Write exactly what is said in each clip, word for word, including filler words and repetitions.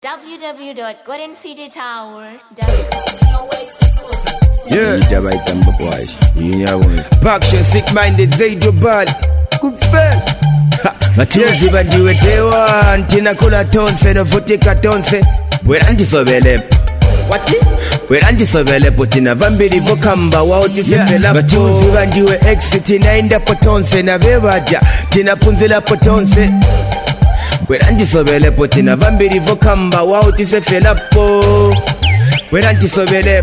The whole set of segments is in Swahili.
w w w dot golden city tower dot com. Yeah, Jamaica boys. Yeah, Baction sick minded Zaydo Bal. Good fell. Matuzi bandiwetewa Antina kula tonse no futika tonse. Weranti sobele. What? Weranti sobele potina vambili vokamba wauti sefela. Matuzi bandiwe exit inaenda potonse na bebaja tina punzila potonse. Weranti sobele potina vambili vokamba wauti sefela po. Weranti sobele.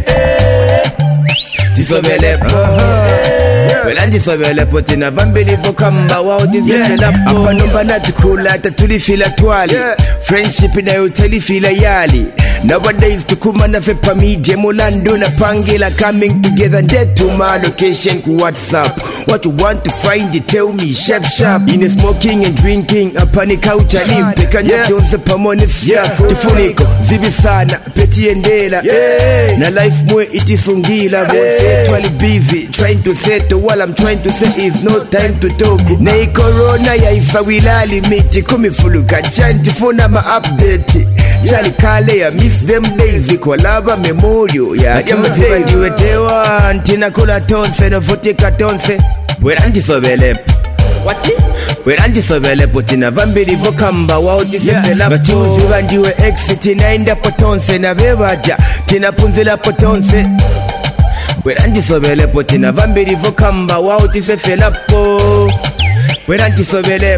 Tisobele po. Weranti sobele potina vambili vokamba wauti sefela po. Apa numba natukula tatulifila twali. Friendship na utalifila yali. Nowadays tukuma na fepa media Mulando na pangila coming together Dead to my location ku WhatsApp. What you want to find it tell me sharp sharp. In a smoking and drinking Apa ni couch alimpe Kanya tionse pamone fya Tifuniko zibi sana Peti endela yeah. Na life mwe itisungila yeah. Twali busy trying to settle. What I'm trying to say is no time to talk. Na i corona ya isa wilali miti Kumifuluka chanti funa ma update Chali kale ya miss them days Ikolaba memorial ya Machuzi bandiwetewa Antina kula tonse no futika tonse. Weranti sobele. What? Weranti sobele potina vambili vokamba wauti sefela. Machuzi bandiwe exit inaenda potonse na bebaja tina punzila potonse. Weranti sobele potina vambili vokamba wauti sefela po. Weranti sobele.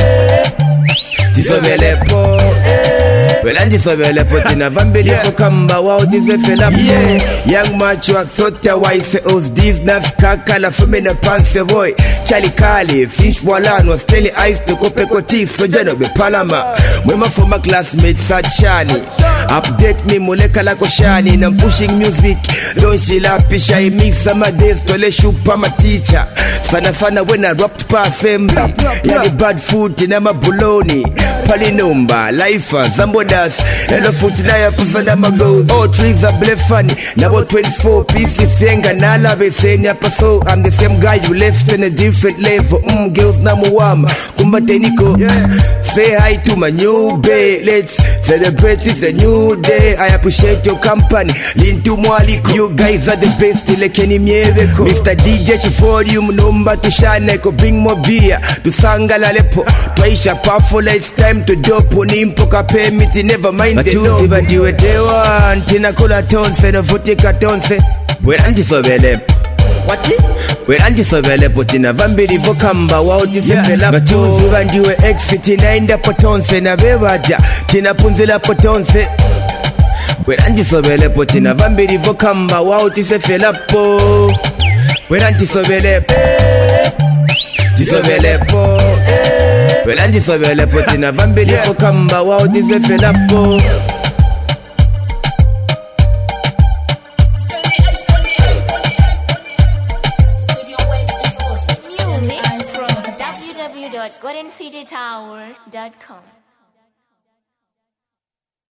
Tisobele po. Weranti sobele potina vambili vokamba wauti sefela po. Young macho sota waise os these naf kaka la fume na panse boy. Chali kali fish walano was telling ice to kope koti so jano be palama. Mwema for my classmates Sachani. Update me muleka la koshani. Na pushing music don't she la pisha I miss some days tole shupa ma teacher. Sana sana when I rocked pa assembly. Yani bad food tina mabuloni. Palinumba life zambodas. Hello foot na ya kufana magos. All trees are blefani. Now about twenty-four pieces thing and I love it saying yapa so I'm the same guy you left in a different level. Mm, girls na muwama kumbate niko yeah. Say hi to my new bae. Let's celebrate it's a new day. I appreciate your company Lintu mwaliko. You guys are the best lekeni mieweko. Mister D J Chiforium numba tushane ko bring more beer. Tusanga la lepo Twaisha powerful it's time to dopo. Nimpo ka permit never mind the no. Machuzi bandiwetewa Antina kula tonse no futika tonse. Weranti sobele. What? Weranti sobele potina vambili vokamba wauti sefela. Machuzi bandiwe exit inaenda potonse na bebaja tina punzila potonse. Weranti sobele potina vambili vokamba wauti sefela po. Weranti sobele. Tisobele po. Weranti sobele potina vambili vokamba wauti sefela po. Music from w w w dot golden city tower dot com.